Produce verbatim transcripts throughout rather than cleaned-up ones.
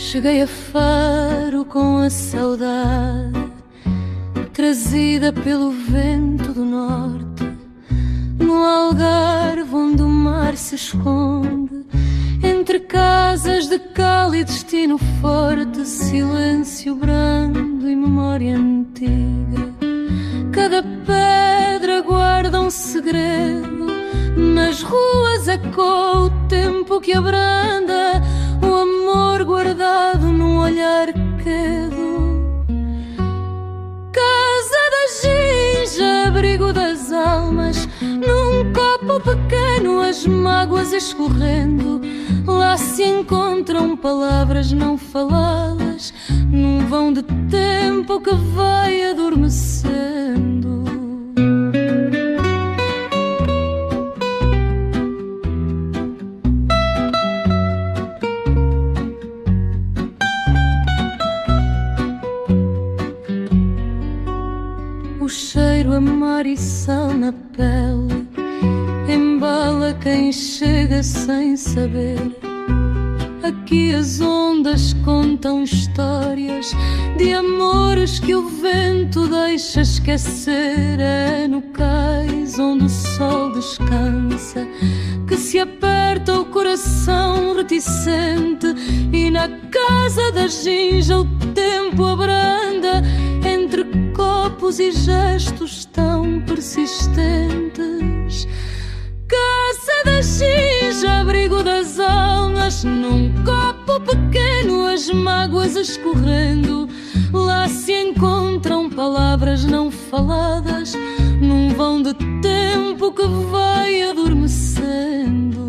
Cheguei a Faro com a saudade, trazida pelo vento do norte, no Algarve onde o mar se esconde, entre casas de cal e destino forte, silêncio brando e memória antiga. Cada pedra guarda um segredo, nas ruas ecoa o tempo que abranda, o amor guardado num olhar quedo. Casa da ginja, abrigo das almas, num copo pequeno as mágoas escorrendo. Lá se encontram palavras não faladas, num vão de tempo que vai adormecendo. O cheiro a mar e sal na pele embala quem chega sem saber. Aqui as ondas contam histórias de amores que o vento deixa esquecer. É no cais onde o sol descansa que se aperta o coração reticente, e na casa da ginja o tempo abranda entre copos e gestos tão persistentes. Casa da ginja, abrigo das almas, num copo pequeno as mágoas escorrendo. Lá se encontram palavras não faladas, num vão de tempo que vai adormecendo.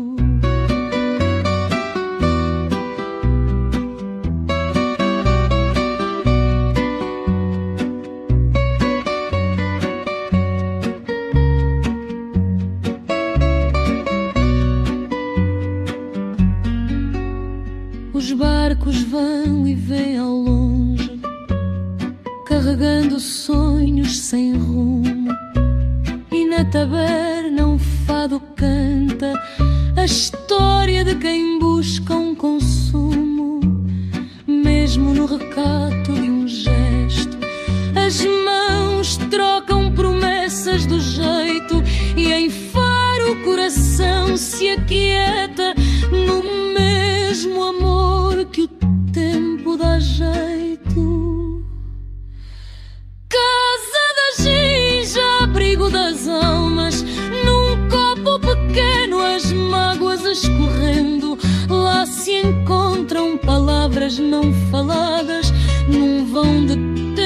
Os barcos vão e vêm ao longe, carregando sonhos sem rumo, e na taberna um fado canta a história de quem busca um consumo. Mesmo no recato de um gesto, as mãos trocam promessas do jeito, e em Faro o coração se aquieta no mesmo amor que o tempo dá jeito. Casa da ginja, abrigo das almas, num copo pequeno as mágoas escorrendo. Lá se encontram palavras não faladas, num vão de tempo